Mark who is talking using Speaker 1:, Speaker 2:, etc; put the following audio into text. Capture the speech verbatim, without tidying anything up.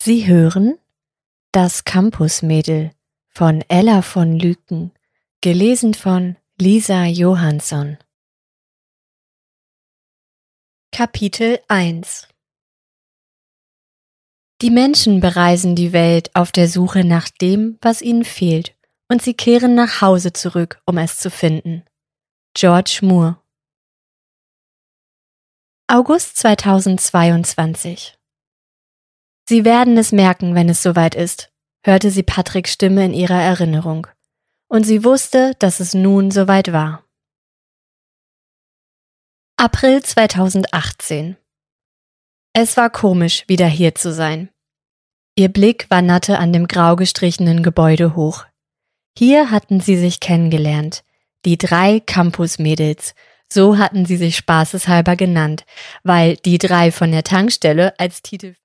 Speaker 1: Sie hören Das Campusmädel von Ella von Lüken, gelesen von Lisa Johansson. Kapitel eins. Die Menschen bereisen die Welt auf der Suche nach dem, was ihnen fehlt, und sie kehren nach Hause zurück, um es zu finden. George Moore. August zweitausendzweiundzwanzig. Sie werden es merken, wenn es soweit ist, hörte sie Patricks Stimme in ihrer Erinnerung. Und sie wusste, dass es nun soweit war. April zweitausendachtzehn. Es war komisch, wieder hier zu sein. Ihr Blick wanderte an dem grau gestrichenen Gebäude hoch. Hier hatten sie sich kennengelernt, die drei Campusmädels, so hatten sie sich spaßeshalber genannt, weil die drei von der Tankstelle als Titel